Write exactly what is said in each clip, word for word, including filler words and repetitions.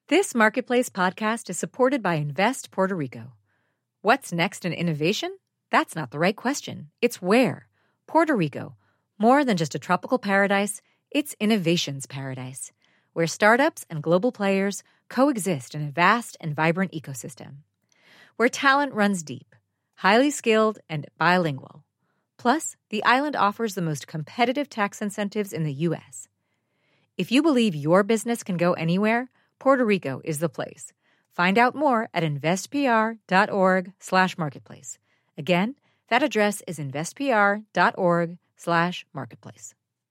This Marketplace podcast is supported by Invest Puerto Rico. What's next in innovation? That's not the right question. It's where. Puerto Rico. More than just a tropical paradise, it's innovation's paradise, where startups and global players coexist in a vast and vibrant ecosystem. Where talent runs deep, highly skilled, and bilingual. Plus, the island offers the most competitive tax incentives in the U S. If you believe your business can go anywhere, Puerto Rico is the place. Find out more at investpr.org slash marketplace. Again, that address is investpr.org slash marketplace.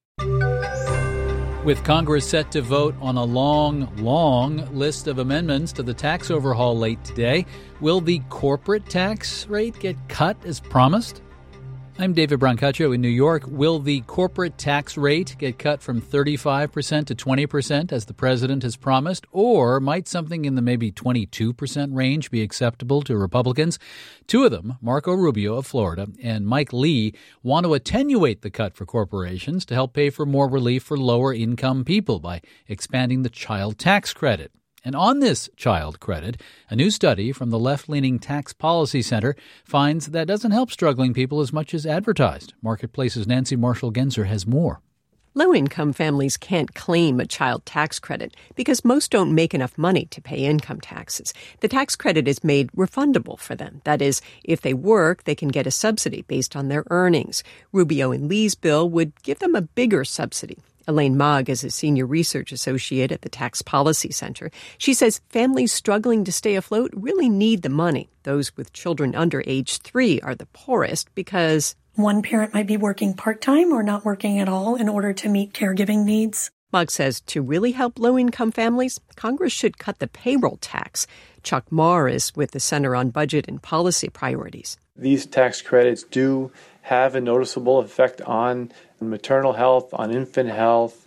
With Congress set to vote on a long, long list of amendments to the tax overhaul late today, will the corporate tax rate get cut as promised? I'm David Brancaccio in New York. Will the corporate tax rate get cut from thirty-five percent to twenty percent as the president has promised? Or might something in the maybe twenty-two percent range be acceptable to Republicans? Two of them, Marco Rubio of Florida and Mike Lee, want to attenuate the cut for corporations to help pay for more relief for lower-income people by expanding the child tax credit. And on this child credit, a new study from the left-leaning Tax Policy Center finds that doesn't help struggling people as much as advertised. Marketplace's Nancy Marshall-Genzer has more. Low-income families can't claim a child tax credit because most don't make enough money to pay income taxes. The tax credit is made refundable for them. That is, if they work, they can get a subsidy based on their earnings. Rubio and Lee's bill would give them a bigger subsidy. Elaine Mogg is a senior research associate at the Tax Policy Center. She says families struggling to stay afloat really need the money. Those with children under age three are the poorest because one parent might be working part-time or not working at all in order to meet caregiving needs. Mogg says to really help low-income families, Congress should cut the payroll tax. Chuck Marr is with the Center on Budget and Policy Priorities. These tax credits do have a noticeable effect on maternal health, on infant health,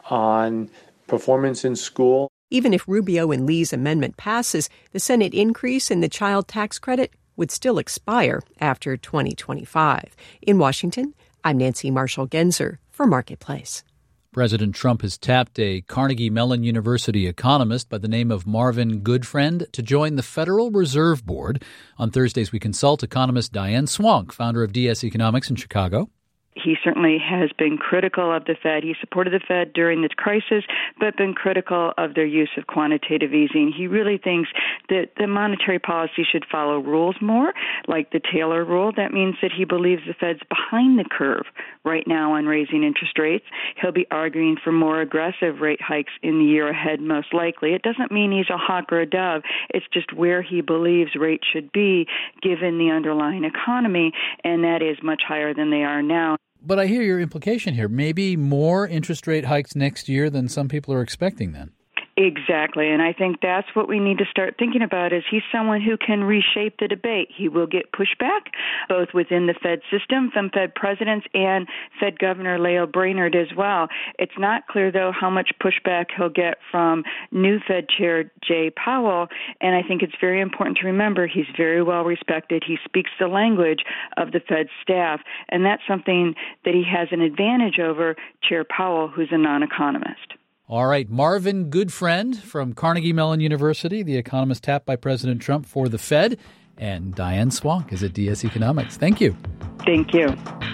on performance in school. Even if Rubio and Lee's amendment passes, the Senate increase in the child tax credit would still expire after twenty twenty-five. In Washington, I'm Nancy Marshall-Genzer for Marketplace. President Trump has tapped a Carnegie Mellon University economist by the name of Marvin Goodfriend to join the Federal Reserve Board. On Thursdays, we consult economist Diane Swonk, founder of D S Economics in Chicago. He certainly has been critical of the Fed. He supported the Fed during this crisis, but been critical of their use of quantitative easing. He really thinks that the monetary policy should follow rules more, like the Taylor rule. That means that he believes the Fed's behind the curve right now on raising interest rates. He'll be arguing for more aggressive rate hikes in the year ahead, most likely. It doesn't mean he's a hawk or a dove. It's just where he believes rates should be given the underlying economy, and that is much higher than they are now. But I hear your implication here. Maybe more interest rate hikes next year than some people are expecting then. Exactly, and I think that's what we need to start thinking about is he's someone who can reshape the debate. He will get pushback, both within the Fed system from Fed presidents and Fed Governor Lael Brainerd as well. It's not clear, though, how much pushback he'll get from new Fed Chair Jay Powell, and I think it's very important to remember he's very well respected. He speaks the language of the Fed staff, and that's something that he has an advantage over Chair Powell, who's a non-economist. All right, Marvin Goodfriend from Carnegie Mellon University, the economist tapped by President Trump for the Fed, and Diane Swonk is at D S Economics. Thank you. Thank you.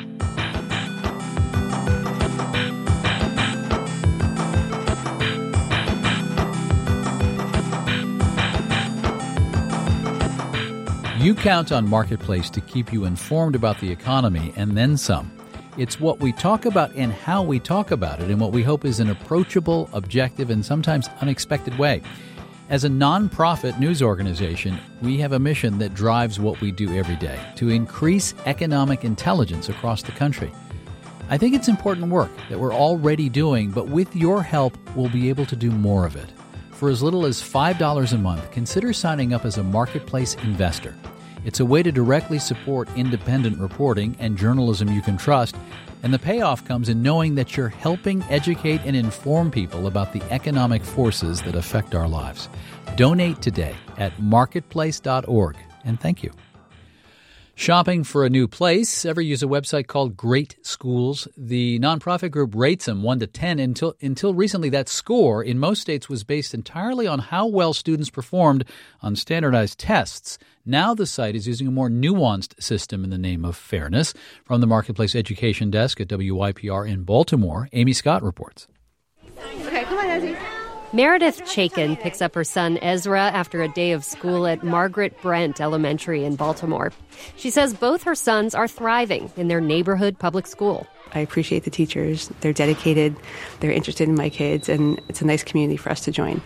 You count on Marketplace to keep you informed about the economy and then some. It's what we talk about and how we talk about it in what we hope is an approachable, objective, and sometimes unexpected way. As a nonprofit news organization, we have a mission that drives what we do every day, to increase economic intelligence across the country. I think it's important work that we're already doing, but with your help, we'll be able to do more of it. For as little as five dollars a month, consider signing up as a Marketplace investor. It's a way to directly support independent reporting and journalism you can trust, and the payoff comes in knowing that you're helping educate and inform people about the economic forces that affect our lives. Donate today at marketplace dot org, and thank you. Shopping for a new place? Ever use a website called Great Schools? The nonprofit group rates them one to ten. Until until recently, that score in most states was based entirely on how well students performed on standardized tests. Now the site is using a more nuanced system in the name of fairness. From the Marketplace Education Desk at W Y P R in Baltimore, Amy Scott reports. Okay, come on, Ezzy. Meredith Chaikin picks up her son Ezra after a day of school at Margaret Brent Elementary in Baltimore. She says both her sons are thriving in their neighborhood public school. I appreciate the teachers. They're dedicated. They're interested in my kids, and it's a nice community for us to join.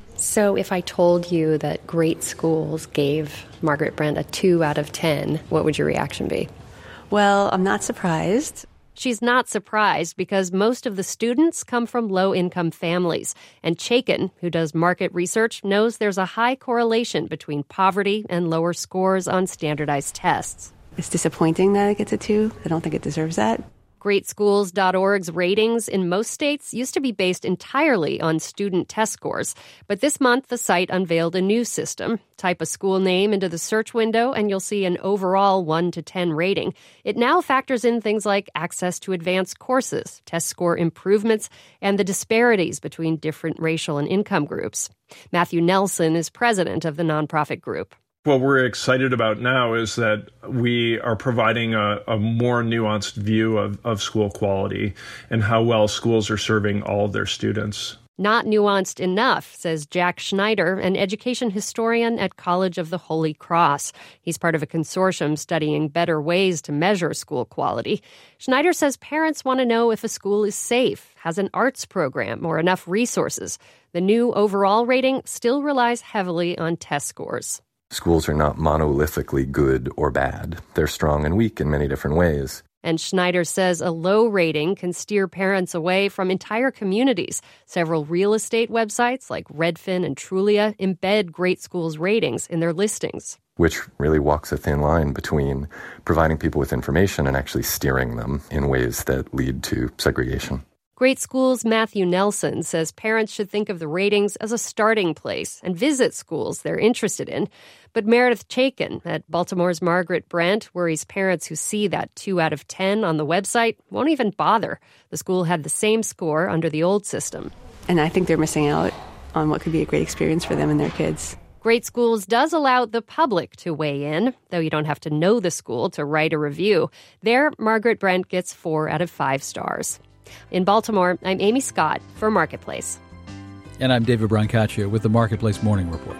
So if I told you that Great Schools gave Margaret Brent a two out of ten, what would your reaction be? Well, I'm not surprised. She's not surprised because most of the students come from low-income families. And Chaikin, who does market research, knows there's a high correlation between poverty and lower scores on standardized tests. It's disappointing that it gets a two. I don't think it deserves that. Great Schools dot org's ratings in most states used to be based entirely on student test scores. But this month, the site unveiled a new system. Type a school name into the search window, and you'll see an overall one to ten rating. It now factors in things like access to advanced courses, test score improvements, and the disparities between different racial and income groups. Matthew Nelson is president of the nonprofit group. What we're excited about now is that we are providing a, a more nuanced view of, of school quality and how well schools are serving all of their students. Not nuanced enough, says Jack Schneider, an education historian at College of the Holy Cross. He's part of a consortium studying better ways to measure school quality. Schneider says parents want to know if a school is safe, has an arts program, or enough resources. The new overall rating still relies heavily on test scores. Schools are not monolithically good or bad. They're strong and weak in many different ways. And Schneider says a low rating can steer parents away from entire communities. Several real estate websites like Redfin and Trulia embed Great Schools ratings in their listings. Which really walks a thin line between providing people with information and actually steering them in ways that lead to segregation. Great Schools' Matthew Nelson says parents should think of the ratings as a starting place and visit schools they're interested in. But Meredith Chaikin at Baltimore's Margaret Brent worries parents who see that two out of ten on the website won't even bother. The school had the same score under the old system. And I think they're missing out on what could be a great experience for them and their kids. Great Schools does allow the public to weigh in, though you don't have to know the school to write a review. There, Margaret Brent gets four out of five stars. In Baltimore, I'm Amy Scott for Marketplace. And I'm David Brancaccio with the Marketplace Morning Report.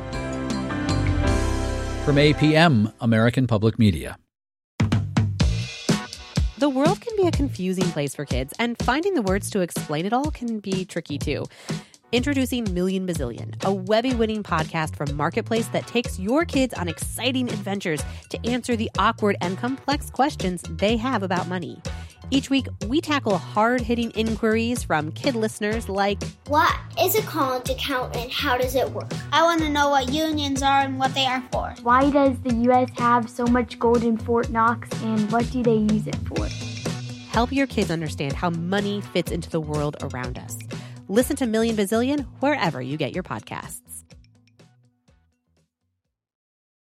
From A P M, American Public Media. The world can be a confusing place for kids, and finding the words to explain it all can be tricky too. Introducing Million Bazillion, a Webby-winning podcast from Marketplace that takes your kids on exciting adventures to answer the awkward and complex questions they have about money. Each week, we tackle hard-hitting inquiries from kid listeners like, what is a college account and how does it work? I want to know what unions are and what they are for. Why does the U S have so much gold in Fort Knox and what do they use it for? Help your kids understand how money fits into the world around us. Listen to Million Bazillion wherever you get your podcasts.